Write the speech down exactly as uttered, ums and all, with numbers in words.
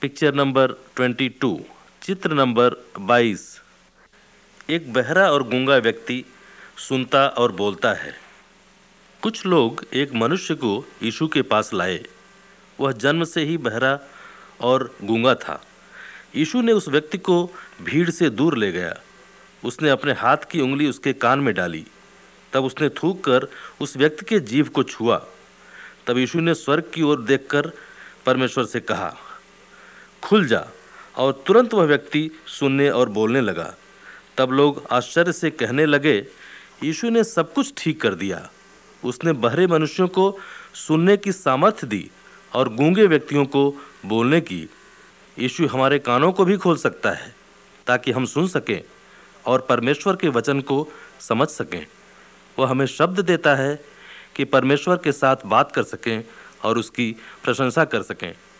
Picture number twenty two, चित्र number बाईस। एक बहरा और गूंगा व्यक्ति सुनता और बोलता है। कुछ लोग एक मनुष्य को यीशु के पास लाए। वह जन्म से ही बहरा और गूंगा था। यीशु ने उस व्यक्ति को भीड़ से दूर ले गया। उसने अपने हाथ की उंगली उसके कान में डाली। तब उसने थूक कर उस व्यक्ति के जीभ को छुआ। तब यीशु ने स्वर्ग की ओर देखकर परमेश्वर से कहा, खुल जा। और तुरंत वह व्यक्ति सुनने और बोलने लगा। तब लोग आश्चर्य से कहने लगे, यीशु ने सब कुछ ठीक कर दिया। उसने बहरे मनुष्यों को सुनने की सामर्थ्य दी और गूंगे व्यक्तियों को बोलने की। यीशु हमारे कानों को भी खोल सकता है ताकि हम सुन सकें और परमेश्वर के वचन को समझ सकें। वह हमें शब्द देता है कि परमेश्वर के साथ बात कर सकें और उसकी प्रशंसा कर सकें।